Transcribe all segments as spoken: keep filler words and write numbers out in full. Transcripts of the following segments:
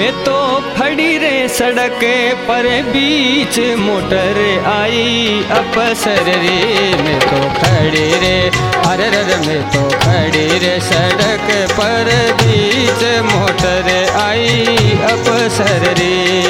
मैं तो खड़ी रे सड़क पर बीच मोटर आई अपसर रे। मैं तो खड़ी रे अरे रे मैं तो खड़ी रे सड़क पर बीच मोटर आई अपसर रे।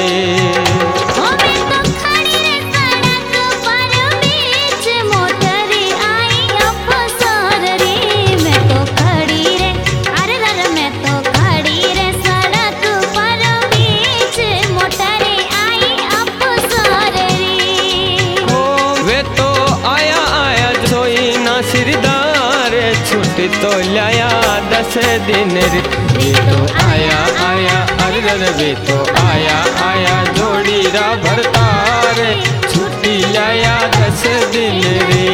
छुट्टी तो लाया दस दिन रे तो आया आया अरे रे तो आया आया जोड़ी रा भरता रे छुट्टी लाया दस दिन रे।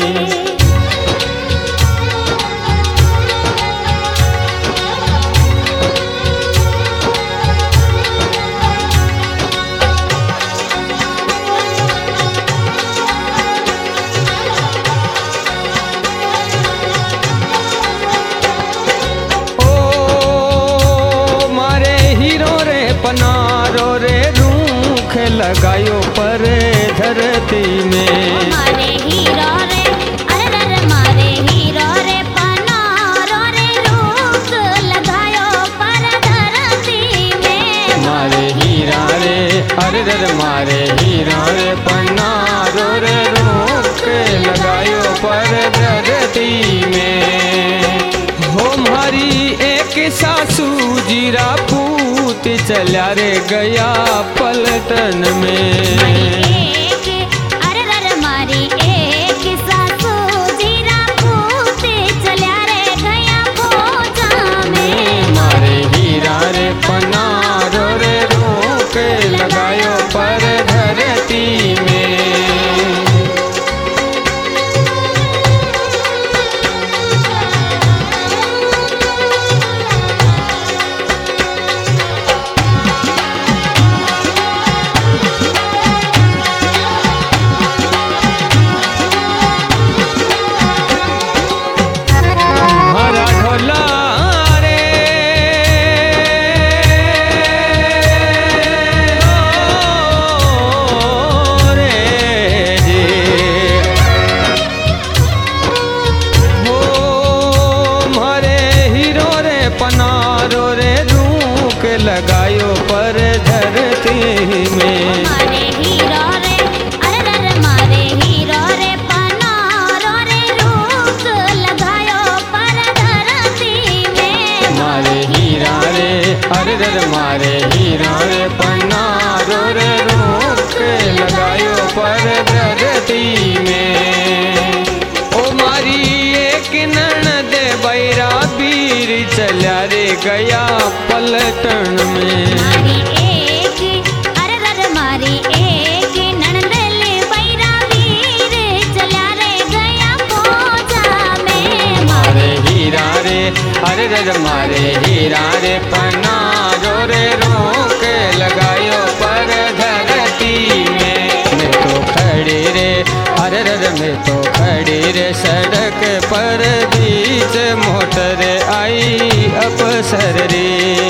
पनारो रे रूख लगायो पर धरती में। मारे हीरो रे अरे रे मारे हीरो रे पनारो रे रूख लगायो पर धरती में। मारे हीरा रे अरे रे मारे हीरा रे पनारो रे रूख लगायो पर धरती में। हो मारी एक सासू जीरा पूत चला रे गया पलटन में। एक अरे रे मारी एक सासू जीरा पूत चला रे गया खोजा में। मारे हीरा रे पनारो रे रोक लगायो पर धरती में। पनारो रे रूख लगायो पर धरती में। मारे हीरो रे अरे रे मारे हीरो रे पनारो रे रूख लगायो पर धरती में। मारे हीरा रे अरे रे मारे हीरा रे पनारो रे रूख लगायो पर धरती में। ओ मारी एक ननद बैरा वीर चला रे गया पलटन में। मारी एक अरे रे मारी एक ननदले बैरा वीर चला रे गया खोजा में। मारे हीरा रे अरे रे मारे हीरा रे पनारो रे रोक लगायो पर धरती में। मैं तो खड़ी रे अरे रे मैं तो खड़ी रे सड़क पर बीच मोटर आई अपसर रे।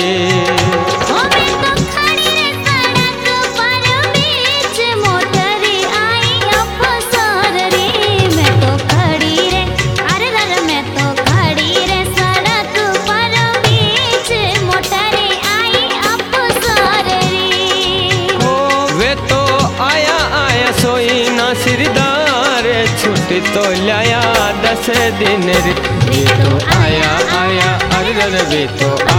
सिरदार छुट्टी तो लाया दस दिन रे तो आया आया अरे रे तो